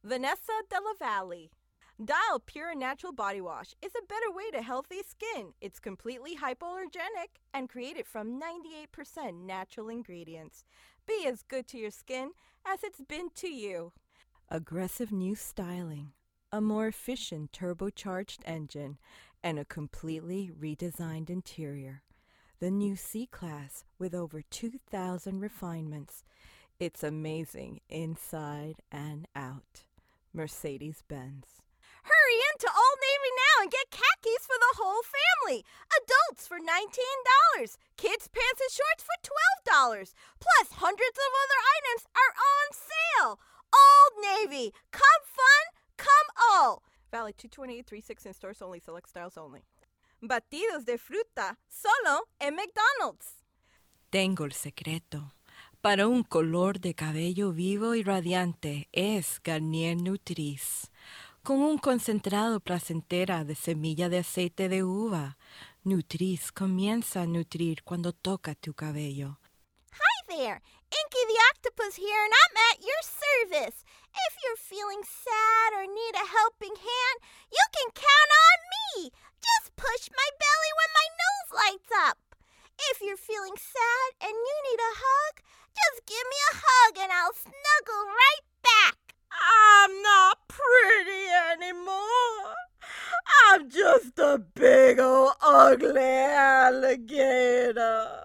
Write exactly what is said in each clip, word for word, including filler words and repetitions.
Vanessa Della Valle. Dial Pure and Natural Body Wash is a better way to healthy skin. It's completely hypoallergenic and created from ninety-eight percent natural ingredients. Be as good to your skin as it's been to you. Aggressive new styling, a more efficient turbocharged engine, and a completely redesigned interior. The new C-Class with over two thousand refinements. It's amazing inside and out. Mercedes-Benz. Hurry into Old Navy now and get khakis for the whole family. Adults for nineteen dollars. Kids' pants and shorts for twelve dollars. Plus, hundreds of other items are on sale. Old Navy. Come fun, come all. Valid two twenty-eight thirty-six in stores only, select styles only. Batidos de fruta solo en McDonald's. Tengo el secreto. Para un color de cabello vivo y radiante es Garnier Nutris. Con un concentrado placentera de semilla de aceite de uva, Nutris comienza a nutrir cuando toca tu cabello. Hi there, Inky the Octopus here, and I'm at your service. If you're feeling sad or need a helping hand, you can count on me. Just push my belly when my nose lights up. If you're feeling sad and you need a hug, just give me a hug and I'll snuggle right back. I'm not pretty anymore. I'm just a big old ugly alligator.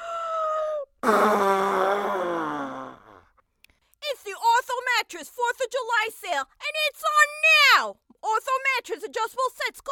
It's the Ortho Mattress fourth of July sale, and it's on now. Ortho Mattress adjustable sets